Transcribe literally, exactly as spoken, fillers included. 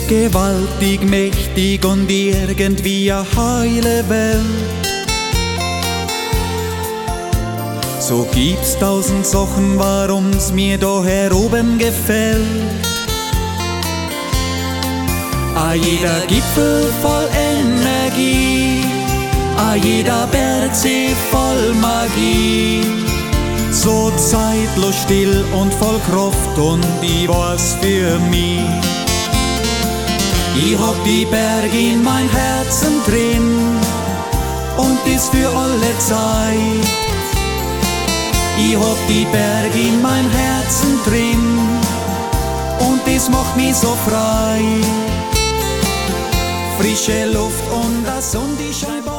gewaltig, mächtig und irgendwie eine heile Welt. So gibt's tausend Sachen, warum's mir da heroben gefällt. A jeder Gipfel voll Energie, a jeder Bergsee voll Magie. So zeitlos still und voll Kraft und ich weiß für mich. Ich hab die Berge in mein Herzen drin und ist für alle Zeit. Ich hab die Berge in mein Herzen drin und das macht mich so frei. Frische Luft und das Sonne, die Scheinbar